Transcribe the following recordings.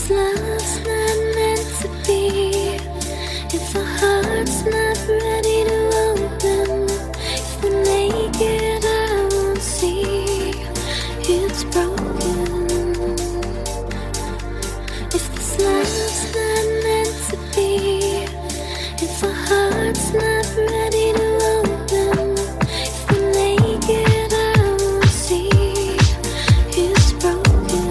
love's not meant to be, if our heart's not ready to open, if we're naked I won't see it's broken. If this love's not meant to be, if our heart's not ready to open, if we're naked I won't see it's broken.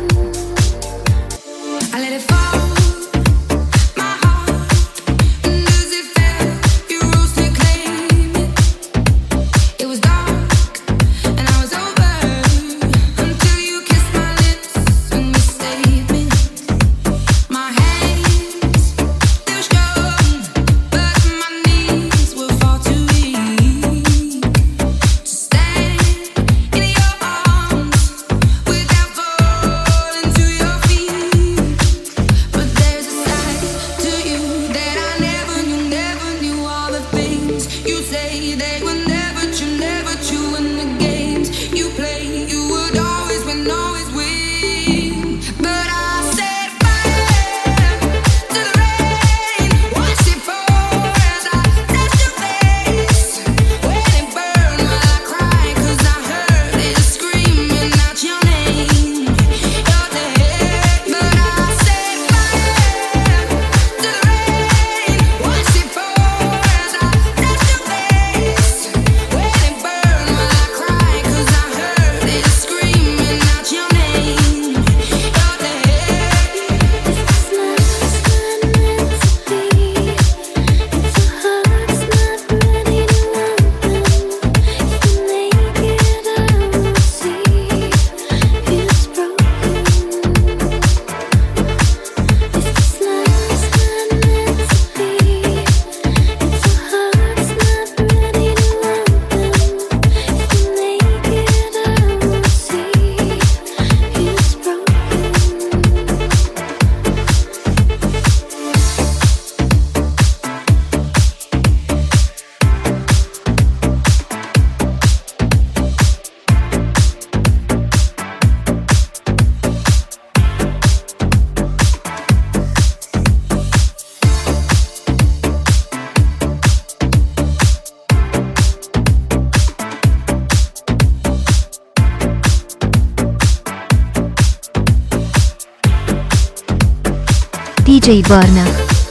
I let it fall, my heart, and as it fell, you rose to claim it. It was dark, and I was over, until you kissed my lips and you saved me. My hands, they were strong, but my knees were far too weak to stand in your arms without falling to your feet. But there's a side to you that I never knew all the things you say they were never true, and the games you play, you would always win, always win. But I set fire to the rain, watch it pour as I touch your face. When it burned while I cried, 'cause I heard it screaming out your name, your name. But I set fire to the rain, watch it pour as I touch your face. When it burned while I cried, 'cause I heard it screaming out your name, your name. DJ Barna.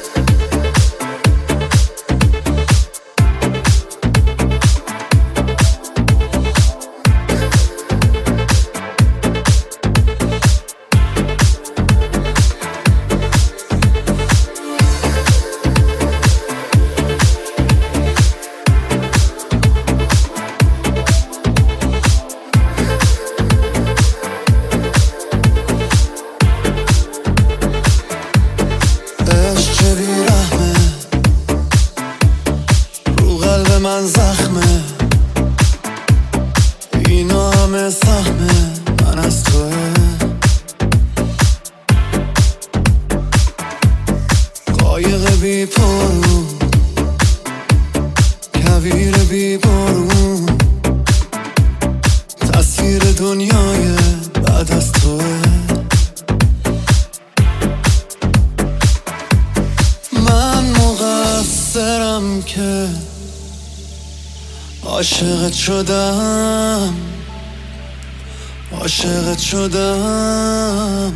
عاشقت شدم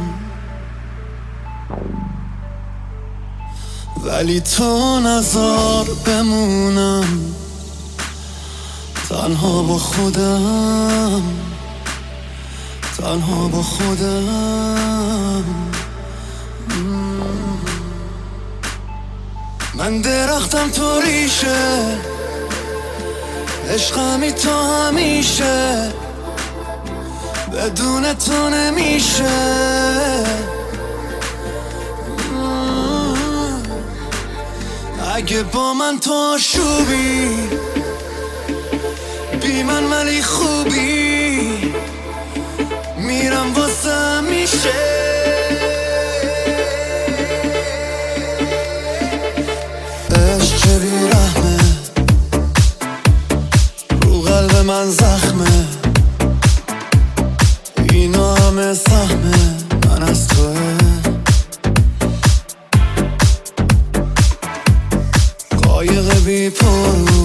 ولی تو نذار بمونم تنها با خودم، تنها با خودم. من درختم تو ریشه، عشقمی تو همیشه، بدون تو نمیشه. اگه با من تو آشوبی، بی من ولی خوبی، میرم واسه میشه. عشق چه بیرحمه، رو قلب من زخمه، اینا همه سهمه من از توه. بی پرو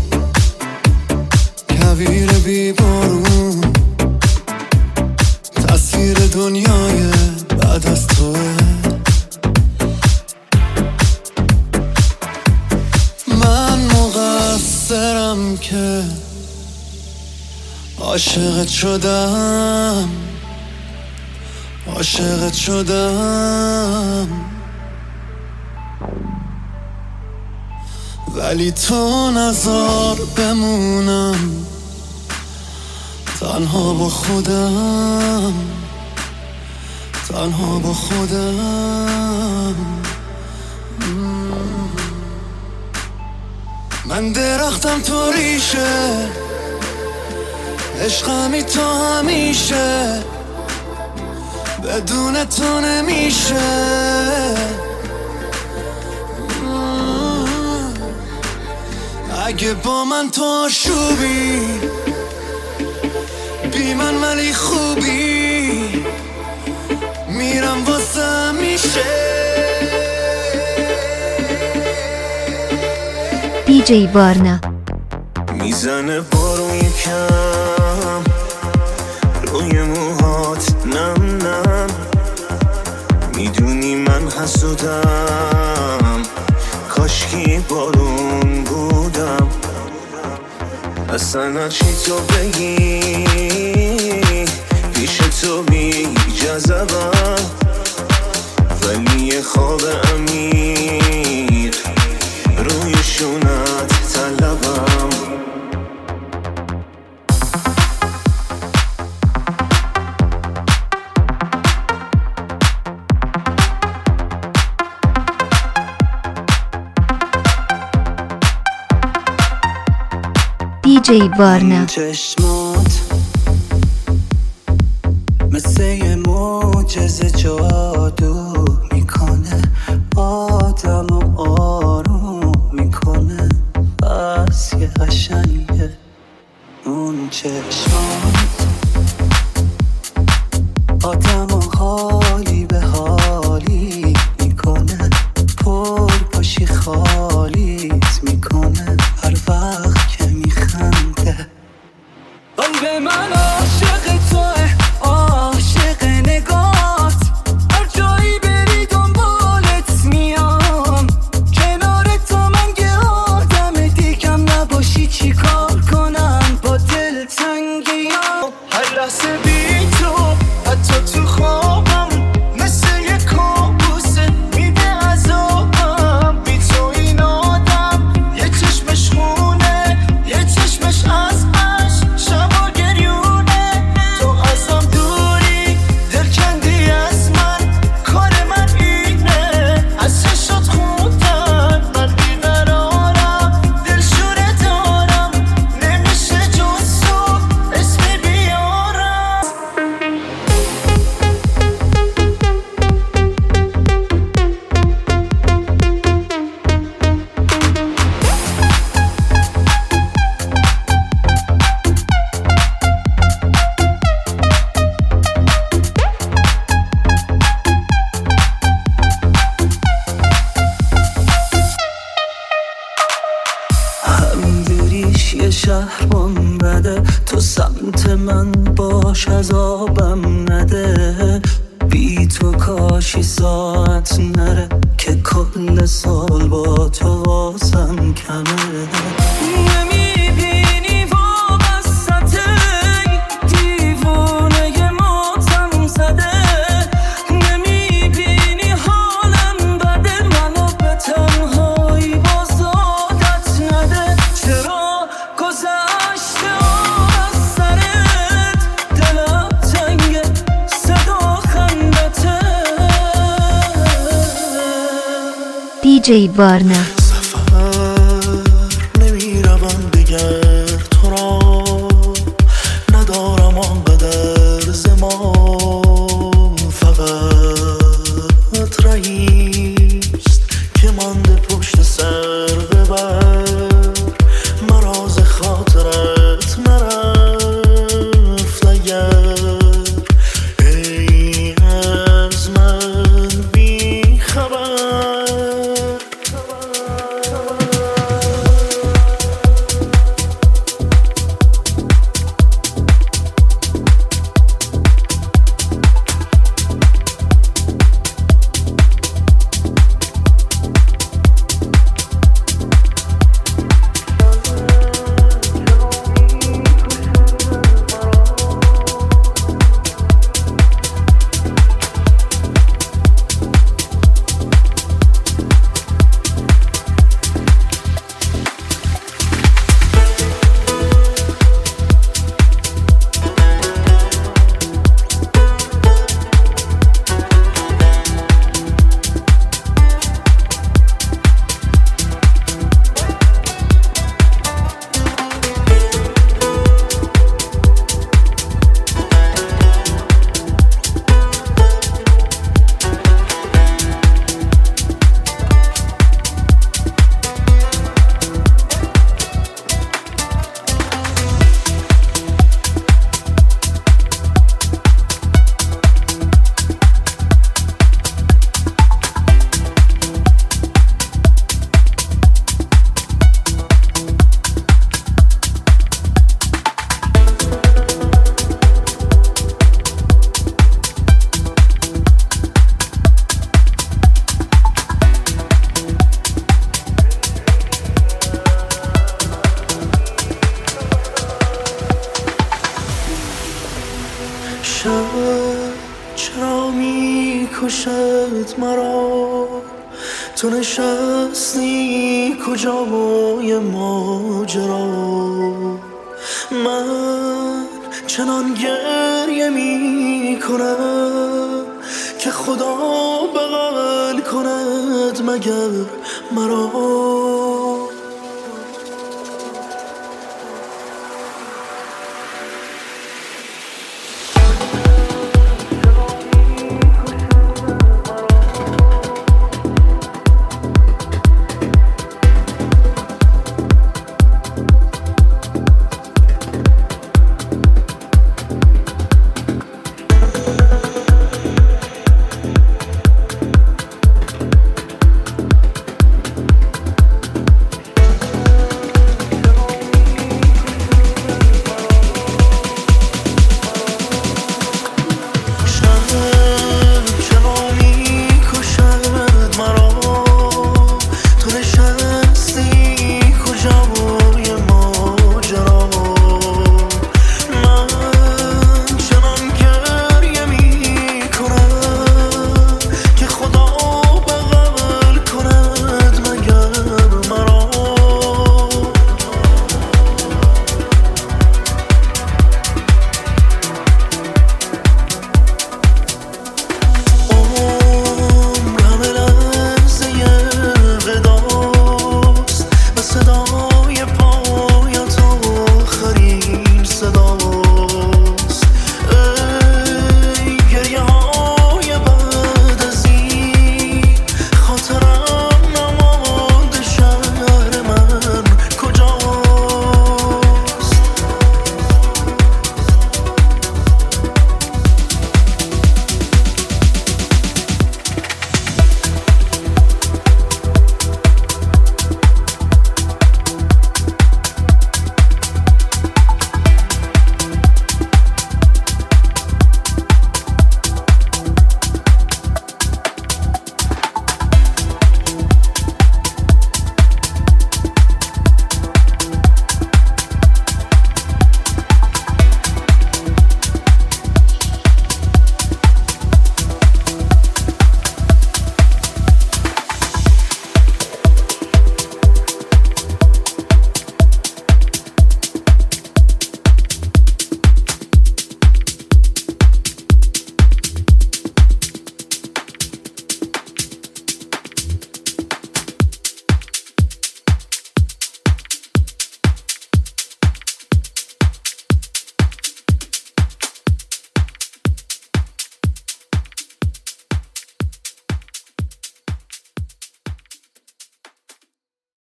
کویر بی بارون تصویر دنیای بعد از توه من مقصرم که عاشقت شدم عاشقت شدم ولی تو نذار بمونم تنها با خودم تنها با خودم من درختم تو ریشه عشقمی تو همیشه بدون تو نمیشه اگه با من تو آشوبی بی من ولی خوبی میرم واسه میشه دیجی وارنا میزنه بارون یکم روی موهات نم نم میدونی من حسودم کاشکی بارون بودم اصلا چی تو بگی پیش تو بی جذبم ولی یه خواب عمیق روی شونت طلبم دیجی وارنا چشمات مثل یه معجزه جادو میکنه آدم و آروم میکنه بس یه قشنگه اون چشمات آدم و حالی به حالی میکنه پر پاشی خالیت میکنه هر وقت که میخنده قلب من عاشق توه عاشق نگات هر جایی بری دنبالت میام کنار تو من که آدم دیگم نباشی چی کار کنم با دل تنگیام هر لحظه بی تو حتی تو خوابم مثل یه کابوسه میده عذابم بی تو این آدم یه چشمش خونه یه چشمش از شبا گریونه تو ازم دوری دل کندی از من کار من اینه از چشات خوندن من بیقرارم دلشوره دارم نمیشه جز تو اسمی بیارم همدلیش یه شهرم بده تو سمت من باش عذابم نده بی تو کاشی ساعت نره که کل سال با تو واسم کمه نمیبینی وابسته دیوونه ماتم زده نمیبینی حالم بده منو به تنهایی بازادت نده چرا گذشته از سرت دلم تنگه صدا خندته دیجی وارنا نمیروم دیگر تو را ندارم آنقدر زمان فقط رئیست که مانده پشت سر ببر مراز خاطرت نرفت اگر ای از من بی خبر چرا می کشد مرا تو نشستی کجای ماجرا من چنان گریه می کنم که خدا بغل کند مگر مرا